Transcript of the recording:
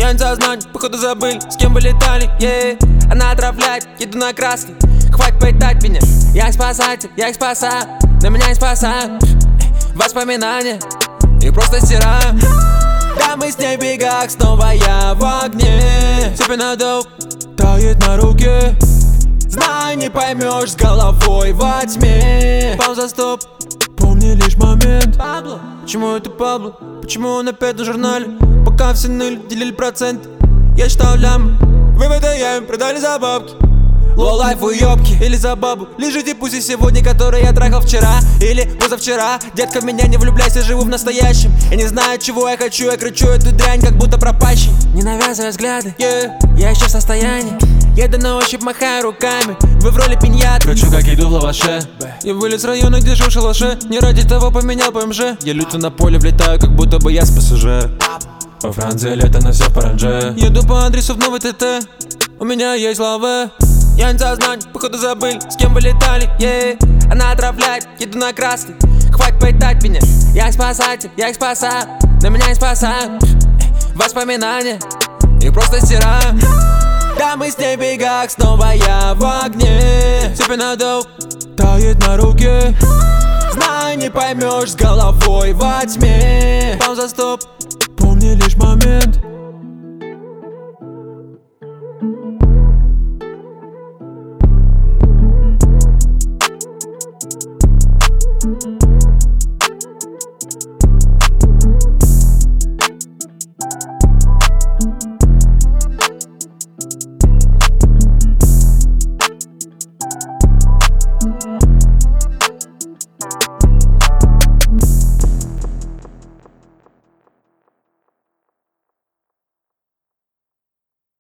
Я не сознание, походу забыли, с кем вы летали, Она отравляет, еду на красный. Хватит пытать меня, я их спасатель, я их спасаю, но меня не спасают воспоминания, их просто стираю. Да мы с ней в бегах, снова я в огне. Сипина доп, тает на руке. Знай, не поймешь, с головой во тьме. Пауза, стоп, помни лишь момент. Пабло, почему это Пабло? Почему он опять на журнале? Пока все ныли, делили процент. Я считал лямы, выводы я им продали за бабки. Лоу-лайф уёбки или за бабу. Лежите пусть сегодня, который я трахал вчера или позавчера. Детка, в меня не влюбляйся, живу в настоящем. Я не знаю, чего я хочу, я кричу эту дрянь, как будто пропащий. Не навязывай взгляды, я еще в состоянии. Еду на ощупь, махаю руками, вы в роли пиньяты. Кручу, как еду в лаваше. Я вылез с района, где жил в шалаше. Не ради того поменял ПМЖ. Я люто на поле влетаю, как будто бы я с ПСЖ. Во Франции лето, но все в паранже. Еду по адресу в новый ТТ. У меня есть лаве. Я не сознание, походу забыли, с кем вы летали, Она отравляет, еду на красный. Хватит пытать меня, я их спасатель, я их спасаю, но меня не спасают воспоминания, их просто стираю. Да мы с ней в бегах, снова я в огне. Сипина доп, тает на руке. Знай, не поймешь, с головой во тьме. Пауза, стоп, помни лишь момент.